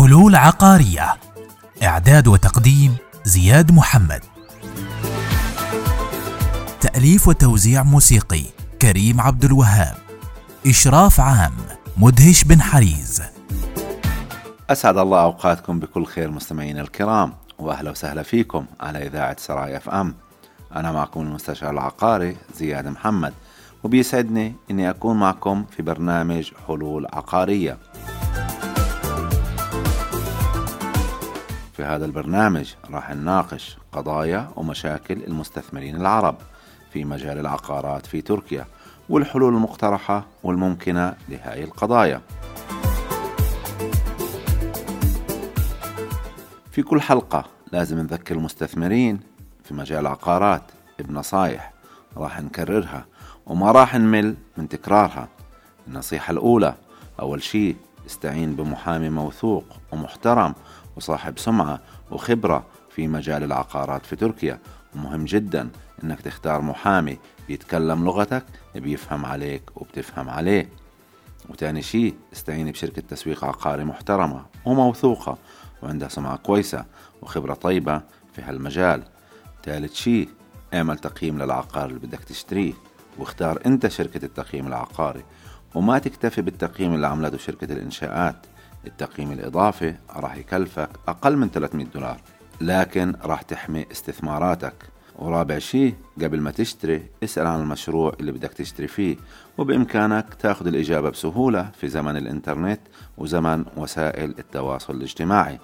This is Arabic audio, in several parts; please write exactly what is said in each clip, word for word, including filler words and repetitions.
حلول عقارية. إعداد وتقديم زياد محمد. تأليف وتوزيع موسيقي كريم عبد الوهاب. إشراف عام مدهش بن حريز. أسعد الله أوقاتكم بكل خير مستمعين الكرام، وأهلا وسهلا فيكم على إذاعة سراي اف ام. أنا معكم المستشار العقاري زياد محمد، وبيسعدني أني أكون معكم في برنامج حلول عقارية. في هذا البرنامج راح نناقش قضايا ومشاكل المستثمرين العرب في مجال العقارات في تركيا، والحلول المقترحة والممكنة لهذه القضايا. في كل حلقة لازم نذكر المستثمرين في مجال العقارات بنصائح راح نكررها وما راح نمل من تكرارها. النصيحة الأولى: أول شيء استعين بمحامي موثوق ومحترم وصاحب سمعة وخبرة في مجال العقارات في تركيا. ومهم جدا انك تختار محامي بيتكلم لغتك، بيفهم عليك وبتفهم عليه. وتاني شيء استعين بشركة تسويق عقاري محترمة وموثوقة وعندها سمعة كويسة وخبرة طيبة في هالمجال. ثالث شيء اعمل تقييم للعقار اللي بدك تشتريه، واختار انت شركة التقييم العقاري، وما تكتفي بالتقييم اللي عملته شركة الإنشاءات. التقييم الإضافي راح يكلفك أقل من ثلاثمئة دولار، لكن راح تحمي استثماراتك. ورابع شيء، قبل ما تشتري اسأل عن المشروع اللي بدك تشتري فيه، وبإمكانك تاخد الإجابة بسهولة في زمن الإنترنت وزمن وسائل التواصل الاجتماعي.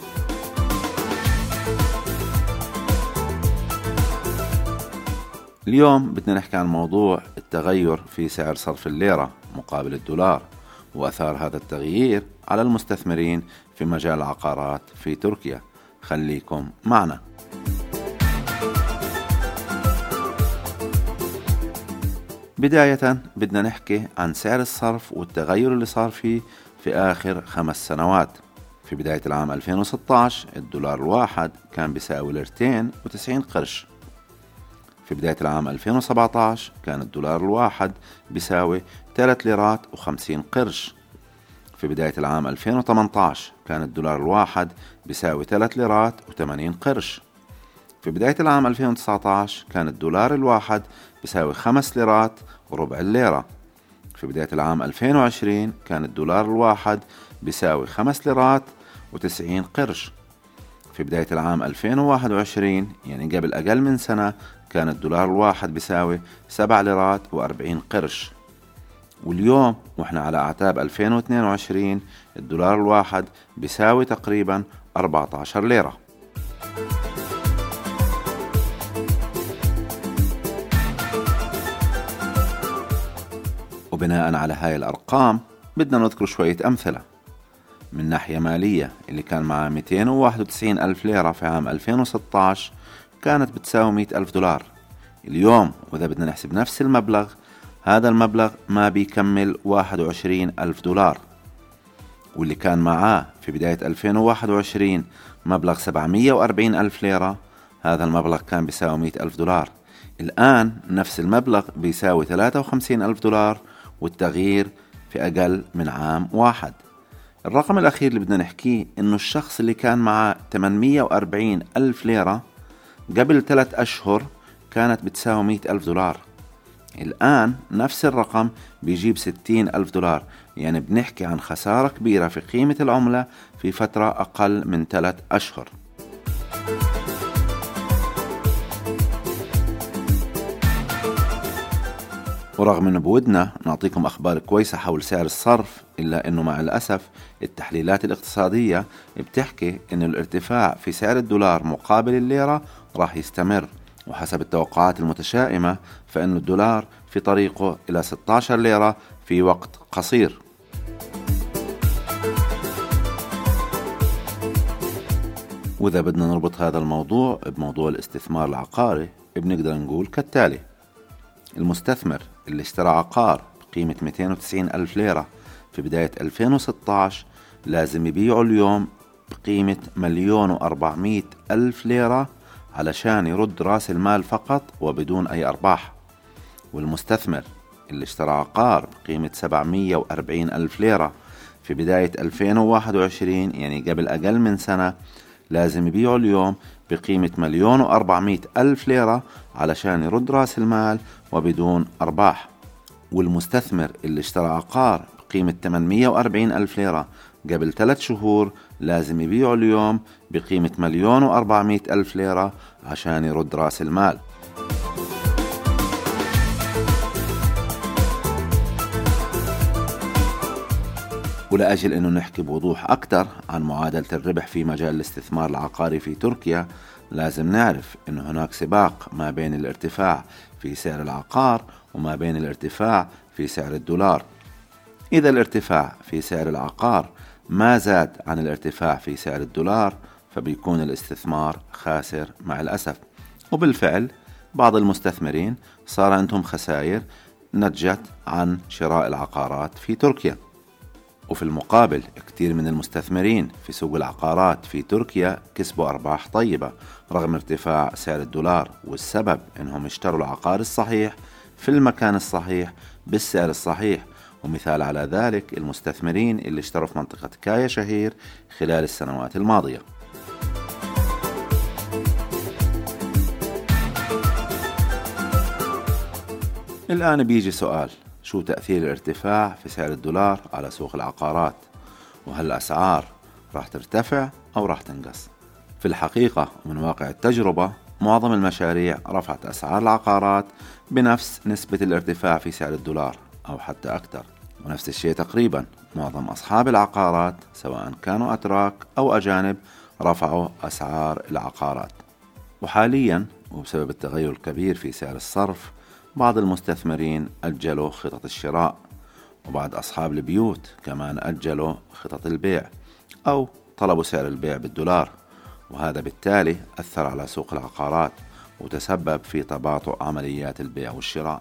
اليوم بدنا نحكي عن موضوع التغير في سعر صرف الليرة مقابل الدولار، وأثار هذا التغيير على المستثمرين في مجال العقارات في تركيا. خليكم معنا. بداية بدنا نحكي عن سعر الصرف والتغير اللي صار فيه في آخر خمس سنوات. في بداية العام ألفين وستة عشر الدولار الواحد كان بيساوي ليرتين وتسعين قرش. في بداية العام ألفين وسبعة عشر كان الدولار الواحد بيساوي ثلاث ليرات وخمسين قرش. في بداية العام ألفين وثمانية عشر كان الدولار الواحد بيساوي ثلاث ليرات وثمانين قرش. في بداية العام ألفين وتسعة عشر كان الدولار الواحد بيساوي خمس ليرات وربع الليرة. في بداية العام ألفين وعشرين كان الدولار الواحد بيساوي خمس ليرات وتسعين قرش. في بداية العام ألفين وواحد وعشرين يعني قبل أقل من سنة كان الدولار الواحد بيساوي سبع ليرات وأربعين قرش. واليوم وإحنا على أعتاب ألفين واثنين وعشرين الدولار الواحد بيساوي تقريبا أربعة عشر ليرة. وبناء على هاي الأرقام بدنا نذكر شوية أمثلة. من ناحية مالية، اللي كان معاه مئتين وواحد وتسعين ألف ليرة في عام ألفين وستة عشر كانت بتساوي مئة ألف دولار. اليوم وإذا بدنا نحسب نفس المبلغ، هذا المبلغ ما بيكمل واحد وعشرين ألف دولار. واللي كان معاه في بداية ألفين وواحد وعشرين مبلغ سبعمئة وأربعين ألف ليرة، هذا المبلغ كان بيساوي مئة ألف دولار. الآن نفس المبلغ بيساوي ثلاثة وخمسين ألف دولار، والتغيير في أقل من عام واحد. الرقم الأخير اللي بدنا نحكيه إنه الشخص اللي كان معاه ثمانمئة وأربعين ألف ليرة قبل ثلاث أشهر كانت بتساوي مئة ألف دولار. الآن نفس الرقم بيجيب ستين ألف دولار، يعني بنحكي عن خسارة كبيرة في قيمة العملة في فترة أقل من ثلاث أشهر. ورغم أنه بودنا نعطيكم أخبار كويسة حول سعر الصرف، إلا أنه مع الأسف التحليلات الاقتصادية بتحكي أن الارتفاع في سعر الدولار مقابل الليرة راح يستمر. وحسب التوقعات المتشائمة فإن الدولار في طريقه إلى ستة عشر ليرة في وقت قصير. وإذا بدنا نربط هذا الموضوع بموضوع الاستثمار العقاري بنقدر نقول كالتالي: المستثمر اللي اشترى عقار بقيمة مئتين وتسعين ألف ليرة في بداية ألفين وستة عشر لازم يبيعه اليوم بقيمة مليون وأربعمئة ألف ليرة علشان يرد رأس المال فقط وبدون أي أرباح. والمستثمر اللي اشترى عقار بقيمة سبعمئة وأربعين ألف ليرة في بداية ألفين وواحد وعشرين يعني قبل أقل من سنة لازم يبيعوا اليوم بقيمة مليون وأربعمائة ألف ليرة علشان يرد رأس المال وبدون أرباح. والمستثمر اللي اشترى عقار بقيمة ثمانمائة وأربعين ألف ليرة قبل ثلاث شهور لازم يبيعوا اليوم بقيمة مليون وأربعمائة ألف ليرة عشان يرد رأس المال. ولأجل أنه نحكي بوضوح أكثر عن معادلة الربح في مجال الاستثمار العقاري في تركيا، لازم نعرف أنه هناك سباق ما بين الارتفاع في سعر العقار وما بين الارتفاع في سعر الدولار. إذا الارتفاع في سعر العقار ما زاد عن الارتفاع في سعر الدولار فبيكون الاستثمار خاسر مع الأسف. وبالفعل بعض المستثمرين صار عندهم خسائر نتجت عن شراء العقارات في تركيا. وفي المقابل كثير من المستثمرين في سوق العقارات في تركيا كسبوا أرباح طيبة رغم ارتفاع سعر الدولار، والسبب انهم اشتروا العقار الصحيح في المكان الصحيح بالسعر الصحيح. ومثال على ذلك المستثمرين اللي اشتروا في منطقة كايا شهير خلال السنوات الماضية. الآن بيجي سؤال: شو تأثير الارتفاع في سعر الدولار على سوق العقارات؟ وهل الأسعار راح ترتفع أو راح تنقص؟ في الحقيقة ومن واقع التجربة معظم المشاريع رفعت أسعار العقارات بنفس نسبة الارتفاع في سعر الدولار أو حتى أكثر. ونفس الشيء تقريبا معظم أصحاب العقارات سواء كانوا أتراك أو أجانب رفعوا أسعار العقارات. وحاليا وبسبب التغير الكبير في سعر الصرف بعض المستثمرين أجلوا خطط الشراء، وبعض أصحاب البيوت كمان أجلوا خطط البيع أو طلبوا سعر البيع بالدولار، وهذا بالتالي أثر على سوق العقارات وتسبب في تباطؤ عمليات البيع والشراء.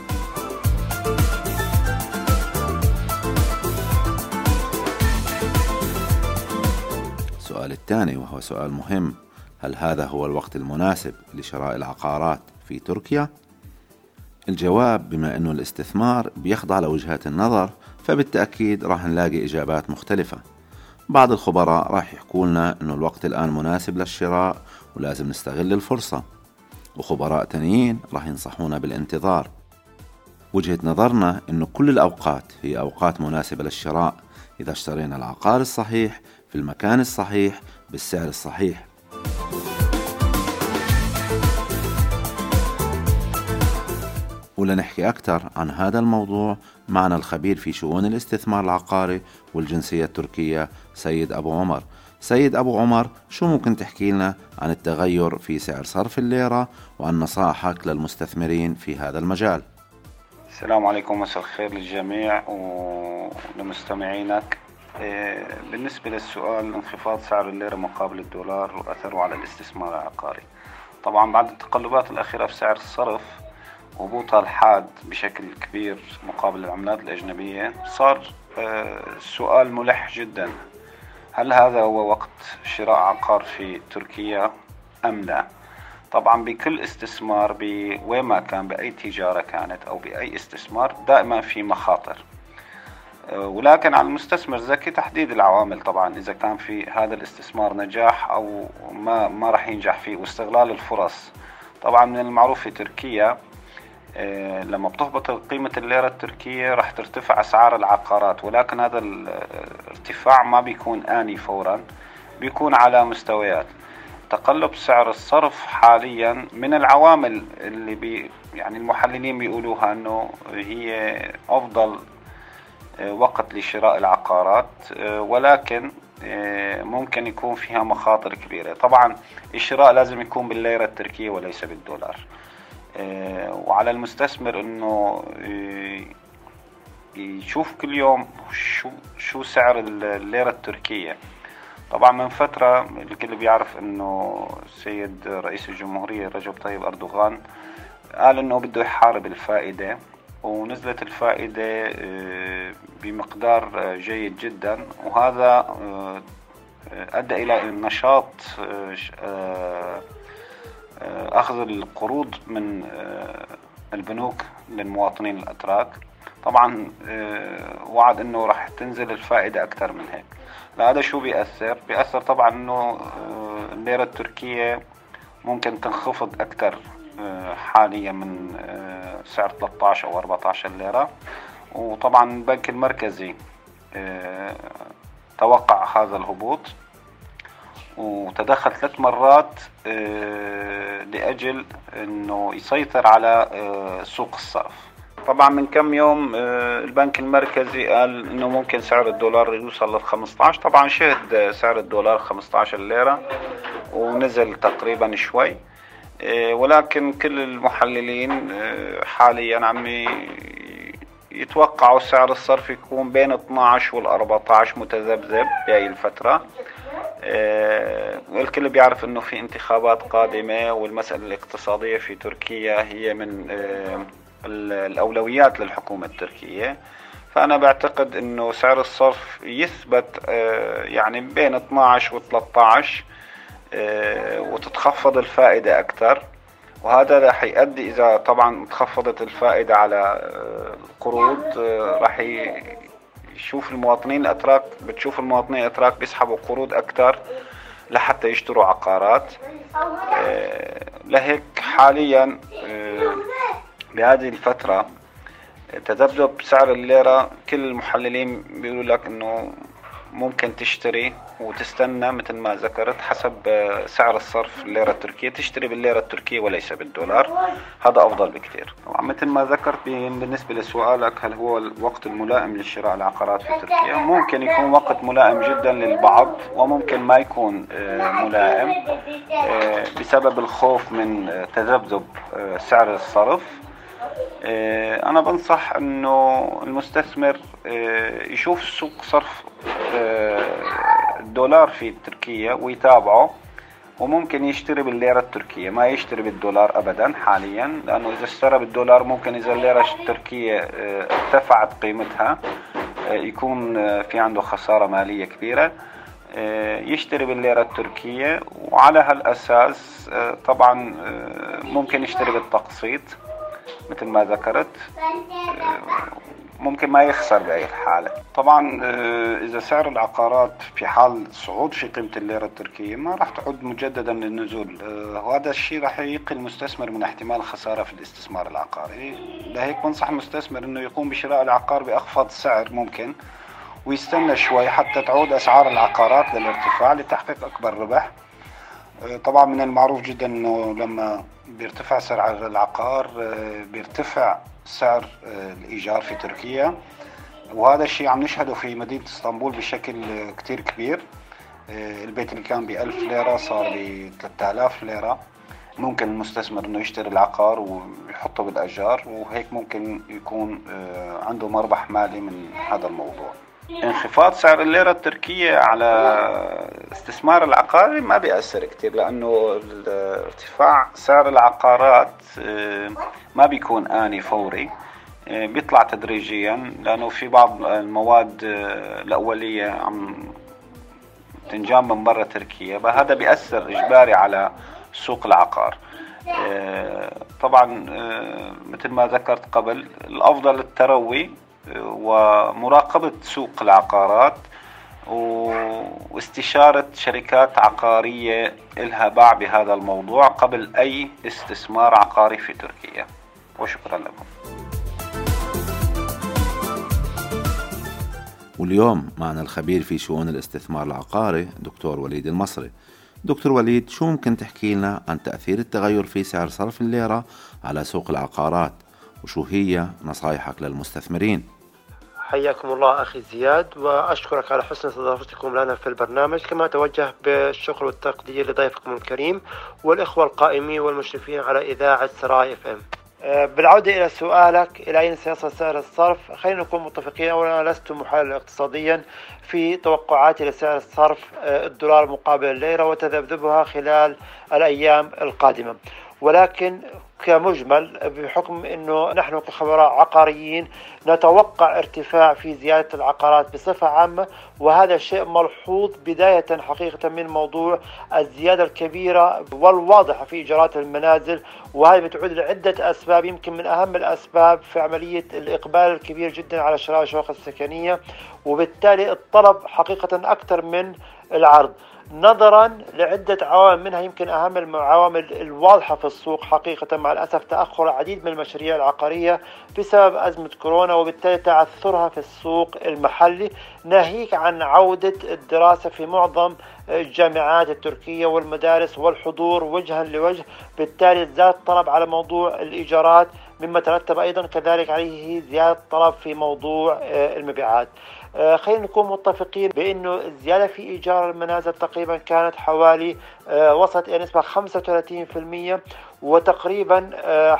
السؤال الثاني وهو سؤال مهم: هل هذا هو الوقت المناسب لشراء العقارات في تركيا؟ الجواب بما أنه الاستثمار بيخضع لوجهات النظر فبالتأكيد راح نلاقي إجابات مختلفة. بعض الخبراء راح يحكوا لنا أنه الوقت الآن مناسب للشراء ولازم نستغل الفرصة، وخبراء تانيين راح ينصحونا بالانتظار. وجهة نظرنا أنه كل الأوقات هي أوقات مناسبة للشراء إذا اشترينا العقار الصحيح في المكان الصحيح بالسعر الصحيح. ولنحكي أكثر عن هذا الموضوع معنا الخبير في شؤون الاستثمار العقاري والجنسية التركية سيد أبو عمر. سيد أبو عمر، شو ممكن تحكي لنا عن التغير في سعر صرف الليرة وعن نصائحك للمستثمرين في هذا المجال؟ السلام عليكم، مساء الخير للجميع ولمستمعينك. بالنسبة للسؤال انخفاض سعر الليرة مقابل الدولار وأثره على الاستثمار العقاري، طبعا بعد التقلبات الأخيرة في سعر الصرف وهبوطها الحاد بشكل كبير مقابل العملات الأجنبية صار السؤال ملح جدا: هل هذا هو وقت شراء عقار في تركيا أم لا؟ طبعا بكل استثمار بوين ما كان، بأي تجارة كانت أو بأي استثمار، دائما في مخاطر، ولكن على المستثمر الذكي تحديد العوامل. طبعا إذا كان في هذا الاستثمار نجاح أو ما ما راح ينجح فيه، واستغلال الفرص. طبعا من المعروف في تركيا لما بتهبط قيمة الليرة التركية راح ترتفع أسعار العقارات، ولكن هذا الارتفاع ما بيكون آني فورا، بيكون على مستويات. تقلب سعر الصرف حاليا من العوامل اللي بي يعني المحللين بيقولوها أنه هي أفضل وقت لشراء العقارات، ولكن ممكن يكون فيها مخاطر كبيرة. طبعا الشراء لازم يكون بالليرة التركية وليس بالدولار، وعلى المستثمر انه يشوف كل يوم شو شو سعر الليرة التركية. طبعا من فترة الكل بيعرف انه السيد رئيس الجمهورية رجب طيب أردوغان قال انه بده يحارب الفائدة، ونزلت الفائدة بمقدار جيد جدا، وهذا أدى إلى نشاط أخذ القروض من البنوك للمواطنين الأتراك. طبعا وعد انه راح تنزل الفائدة اكثر من هيك. هذا شو بيأثر؟ بيأثر طبعا انه الليرة التركية ممكن تنخفض اكثر حاليا من سعر ثلاثة عشر او أربعة عشر ليرة. وطبعا البنك المركزي توقع هذا الهبوط وتدخل ثلاث مرات لأجل انه يسيطر على سوق الصرف. طبعا من كم يوم البنك المركزي قال انه ممكن سعر الدولار يوصل لل خمسة عشر. طبعا شهد سعر الدولار خمسة عشر ليرة ونزل تقريبا شوي، ولكن كل المحللين حاليا عم يتوقعوا سعر الصرف يكون بين اثني عشر وال أربعة عشر متذبذب بهاي الفترة. الكل بيعرف انه في انتخابات قادمة والمسألة الاقتصادية في تركيا هي من الأولويات للحكومة التركية. فأنا بعتقد أنه سعر الصرف يثبت يعني بين اثني عشر و ثلاثة عشر وتتخفض الفائدة أكثر، وهذا راح يؤدي إذا طبعا تخفضت الفائدة على القروض راح يشوف المواطنين الأتراك بتشوف المواطنين الأتراك بيسحبوا قروض أكثر لحتى يشتروا عقارات. لهيك حاليا بهذه الفترة تذبذب سعر الليرة كل المحللين بيقولوا لك انه ممكن تشتري وتستنى مثل ما ذكرت حسب سعر الصرف الليرة التركية، تشتري بالليرة التركية وليس بالدولار، هذا افضل بكثير. طبعا مثل ما ذكرت بالنسبة لسؤالك هل هو الوقت الملائم لشراء العقارات في تركيا، ممكن يكون وقت ملائم جدا للبعض وممكن ما يكون ملائم بسبب الخوف من تذبذب سعر الصرف. أنا بنصح إنه المستثمر يشوف سوق صرف الدولار في تركيا ويتابعه، وممكن يشتري بالليرة التركية ما يشتري بالدولار أبدا حاليا، لأنه إذا اشترى بالدولار ممكن إذا الليرة التركية ارتفعت قيمتها يكون في عنده خسارة مالية كبيرة. يشتري بالليرة التركية وعلى هالأساس طبعا ممكن يشتري بالتقسيط مثل ما ذكرت، ممكن ما يخسر بأي الحالة. طبعا إذا سعر العقارات في حال صعود في قيمة الليرة التركية ما راح تعود مجددا للنزول، وهذا الشيء راح يقي المستثمر من احتمال خسارة في الاستثمار العقاري. لهيك بنصح المستثمر إنه يقوم بشراء العقار بأخفض سعر ممكن ويستنى شوي حتى تعود أسعار العقارات للارتفاع لتحقيق أكبر ربح. طبعا من المعروف جدا انه لما بيرتفع سعر العقار بيرتفع سعر الايجار في تركيا، وهذا الشيء عم نشهده في مدينة اسطنبول بشكل كتير كبير. البيت اللي كان بألف ليرة صار بثلاثة آلاف ليرة. ممكن المستثمر انه يشتري العقار ويحطه بالاجار، وهيك ممكن يكون عنده مربح مالي من هذا الموضوع. انخفاض سعر الليرة التركية على استثمار العقاري ما بيأثر كتير، لأنه ارتفاع سعر العقارات ما بيكون آني فوري، بيطلع تدريجيا، لأنه في بعض المواد الأولية عم تنجام من برا تركيا، فهذا بيأثر إجباري على سوق العقار. طبعا مثل ما ذكرت قبل الأفضل التروي ومراقبة سوق العقارات واستشارة شركات عقارية إلها باع بهذا الموضوع قبل أي استثمار عقاري في تركيا. وشكرا لكم. واليوم معنا الخبير في شؤون الاستثمار العقاري دكتور وليد المصري. دكتور وليد، شو ممكن تحكي لنا عن تأثير التغير في سعر صرف الليرة على سوق العقارات، وشو هي نصائحك للمستثمرين؟ حياكم الله أخي زياد، وأشكرك على حسن استضافتكم لنا في البرنامج، كما أتوجه بالشكر والتقدير لضيفكم الكريم والإخوة القائمين والمشرفين على إذاعة سراي اف ام. بالعودة إلى سؤالك إلى أين سيصل سعر الصرف، خلينا نكون متفقين. أولا أنا لست محللا اقتصاديا في توقعاتي لسعر الصرف الدولار مقابل الليرة وتذبذبها خلال الأيام القادمة، ولكن كمجمل بحكم أنه نحن كخبراء عقاريين نتوقع ارتفاع في زيادة العقارات بصفة عامة، وهذا شيء ملحوظ بداية حقيقة من موضوع الزيادة الكبيرة والواضحة في إيجارات المنازل، وهذه بتعود لعدة أسباب. يمكن من أهم الأسباب في عملية الإقبال الكبير جدا على شراء الشقق السكنية، وبالتالي الطلب حقيقة أكثر من العرض نظرا لعدة عوامل، منها يمكن أهم العوامل الواضحة في السوق حقيقة مع الأسف تأخر العديد من المشاريع العقارية بسبب أزمة كورونا، وبالتالي تعثرها في السوق المحلي، ناهيك عن عودة الدراسة في معظم الجامعات التركية والمدارس والحضور وجها لوجه، بالتالي زاد الطلب على موضوع الإيجارات، مما ترتب أيضا كذلك عليه زيادة الطلب في موضوع المبيعات. خلينا نكون متفقين بأنه الزيادة في إيجار المنازل تقريبا كانت حوالي وصلت إلى نسبة خمسة وثلاثين بالمئة، وتقريبا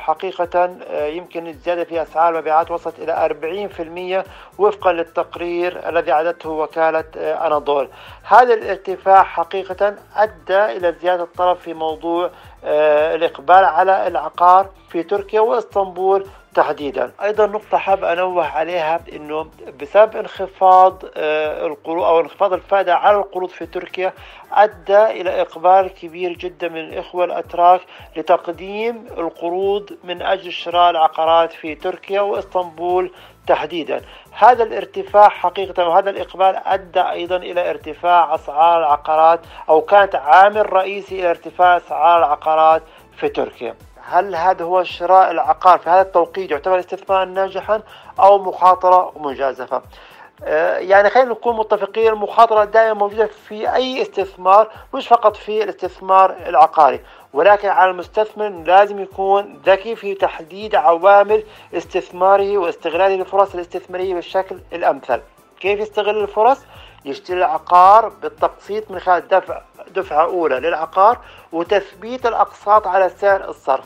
حقيقة يمكن الزيادة في أسعار المبيعات وصلت إلى أربعين بالمئة وفقا للتقرير الذي عدته وكالة أناضول. هذا الارتفاع حقيقة أدى إلى زيادة الطلب في موضوع الإقبال على العقار في تركيا وإسطنبول تحديدا. أيضا نقطة حاب أنوه عليها أنه بسبب انخفاض القروض أو انخفاض الفائدة على القروض في تركيا أدى إلى إقبال كبير جدا من الإخوة الأتراك لتقديم القروض من أجل شراء العقارات في تركيا وإسطنبول تحديدا. هذا الارتفاع حقيقة وهذا الإقبال أدى أيضا إلى ارتفاع أسعار العقارات، أو كانت عامل رئيسي إلى ارتفاع أسعار العقارات في تركيا. هل هذا هو شراء العقار في هذا التوقيت يعتبر استثمارا ناجحا أو مخاطرة مجازفة؟ يعني خلينا نكون متفقين، المخاطرة دائما موجودة في أي استثمار، مش فقط في الاستثمار العقاري، ولكن على المستثمر لازم يكون ذكي في تحديد عوامل استثماره واستغلاله للفرص الاستثمارية بالشكل الأمثل. كيف يستغل الفرص؟ يشتري العقار بالتقسيط من خلال دفع دفعة أولى للعقار وتثبيت الأقساط على سعر الصرف.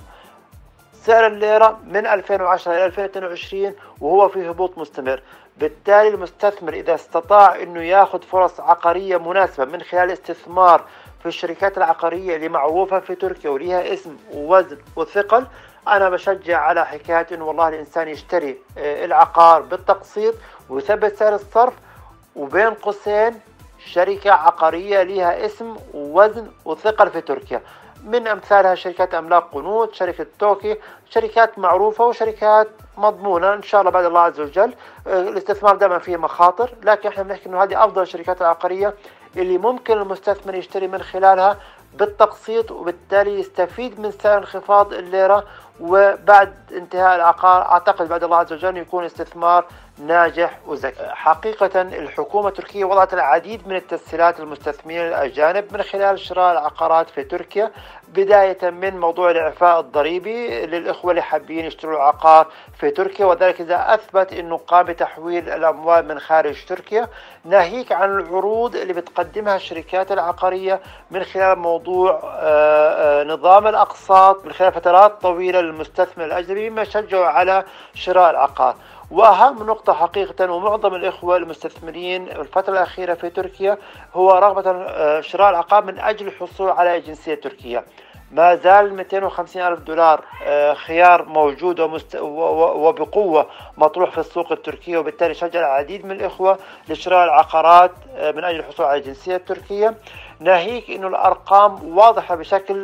سعر الليرة من ألفين وعشرة إلى ألفين واثنين وعشرين وهو في هبوط مستمر، بالتالي المستثمر إذا استطاع أنه يأخذ فرص عقارية مناسبة من خلال استثمار في الشركات العقارية اللي معروفة في تركيا وليها اسم ووزن وثقل، أنا بشجع على حكاية أنه والله الإنسان يشتري العقار بالتقسيط ويثبت سعر الصرف، وبين قوسين شركة عقارية لها اسم ووزن وثقل في تركيا، من أمثالها شركات أملاك قنوت، شركة توكي، شركات معروفة وشركات مضمونة إن شاء الله بعد الله عز وجل. الاستثمار دائما فيه مخاطر، لكن احنا بنحكي إنه هذه أفضل الشركات العقارية اللي ممكن المستثمر يشتري من خلالها بالتقسيط، وبالتالي يستفيد من سعر انخفاض الليرة، وبعد انتهاء العقار أعتقد بعد الله عز وجل يكون استثمار ناجح وذكي. حقيقة الحكومة التركية وضعت العديد من التسهيلات للمستثمرين الأجانب من خلال شراء العقارات في تركيا، بداية من موضوع الإعفاء الضريبي للإخوة اللي حابين يشتروا العقار في تركيا، وذلك إذا أثبت أنه قام بتحويل الأموال من خارج تركيا، ناهيك عن العروض اللي بتقدمها الشركات العقارية من خلال موضوع نظام الأقساط من خلال فترات طويلة للمستثمر الأجنبي، مما يشجعه على شراء العقار. وأهم نقطة حقيقة ومعظم الإخوة المستثمرين الفترة الأخيرة في تركيا هو رغبة شراء العقار من أجل الحصول على الجنسية التركية. ما زال مئتين وخمسين ألف دولار خيار موجود وبقوة مطروح في السوق التركية، وبالتالي شجع العديد من الإخوة لشراء العقارات من أجل الحصول على الجنسية التركية، ناهيك إنه الأرقام واضحة بشكل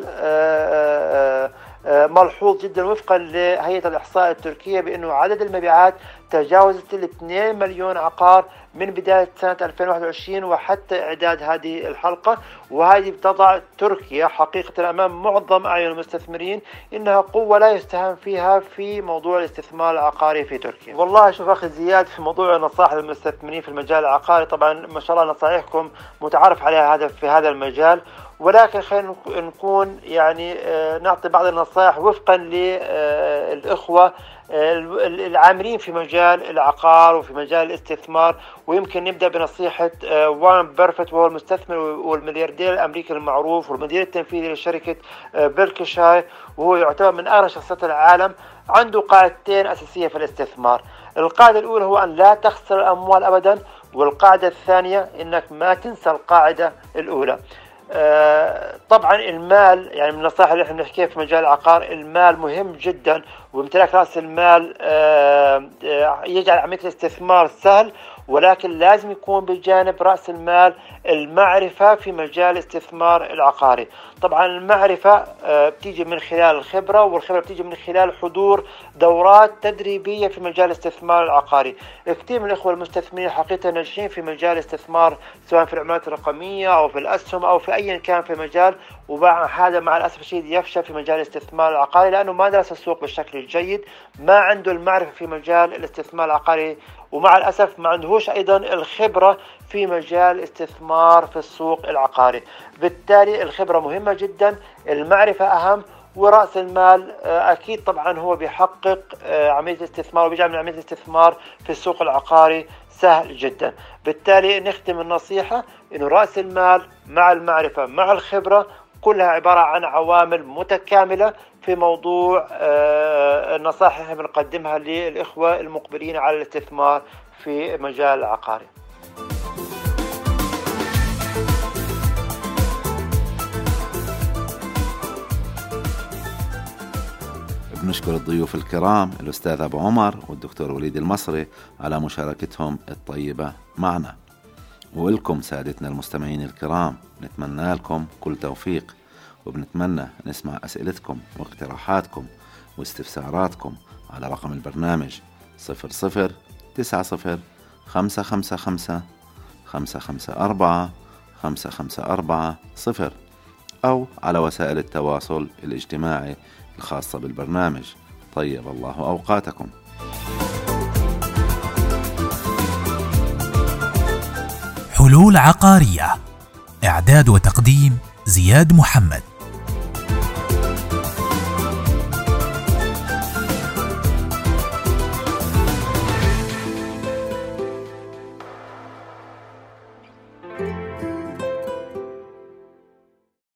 ملحوظ جدا وفقا لهيئة الإحصاء التركية بأنه عدد المبيعات تجاوزت الاثنين مليون عقار من بداية سنة ألفين وواحد وعشرين وحتى إعداد هذه الحلقة، وهذه بتضع تركيا حقيقة أمام معظم أعين المستثمرين إنها قوة لا يستهان فيها في موضوع الاستثمار العقاري في تركيا. والله شوف أخي زياد، في موضوع النصائح للمستثمرين في المجال العقاري، طبعا ما شاء الله نصائحكم متعارف عليها هذا في هذا المجال، ولكن خلينا نكون يعني نعطي بعض النصائح وفقا للإخوة العاملين في مجال العقار وفي مجال الاستثمار. ويمكن نبدأ بنصيحة وارن بافيت، وهو المستثمر والملياردير الأمريكي المعروف والمدير التنفيذي لشركة بيركشاير، وهو يعتبر من أغنى شخصيات العالم. عنده قاعدتين أساسية في الاستثمار. القاعدة الأولى هو أن لا تخسر الأموال أبدا، والقاعدة الثانية إنك ما تنسى القاعدة الأولى. طبعا المال يعني من النصائح اللي احنا بنحكيها في مجال العقار، المال مهم جدا، وامتلاك راس المال يجعل عملية الاستثمار سهل، ولكن لازم يكون بجانب رأس المال المعرفة في مجال الاستثمار العقاري. طبعا المعرفة بتيجي من خلال الخبرة، والخبرة بتيجي من خلال حضور دورات تدريبية في مجال الاستثمار العقاري. كثير من الإخوة المستثمرين حقيقة ناجحين في مجال الاستثمار، سواء في العملات الرقمية أو في الأسهم أو في أي كان في مجال، ومع هذا مع الأسف الشديد يفشل في مجال الاستثمار العقاري لأنه ما درس السوق بالشكل الجيد، ما عنده المعرفة في مجال الاستثمار العقاري، ومع الأسف ما عندهوش أيضا الخبرة في مجال استثمار في السوق العقاري. بالتالي الخبرة مهمة جدا، المعرفة أهم، ورأس المال أكيد طبعا هو بيحقق عملية الاستثمار وبيجعل من عملية الاستثمار في السوق العقاري سهل جدا. بالتالي نختم النصيحة إنه رأس المال مع المعرفة مع الخبرة كلها عبارة عن عوامل متكاملة في موضوع النصائح اللي بنقدمها للإخوة المقبلين على الاستثمار في مجال العقاري. بنشكر الضيوف الكرام الأستاذ أبو عمر والدكتور وليد المصري على مشاركتهم الطيبة معنا. ولكم سادتنا المستمعين الكرام نتمنى لكم كل توفيق، وبنتمنى نسمع أسئلتكم واقتراحاتكم واستفساراتكم على رقم البرنامج صفر صفر تسعة صفر خمسة خمسة خمسة خمسة خمسة أربعة خمسة خمسة أربعة صفر، أو على وسائل التواصل الاجتماعي الخاصة بالبرنامج. طيب الله أوقاتكم. حلول عقارية، إعداد وتقديم زياد محمد.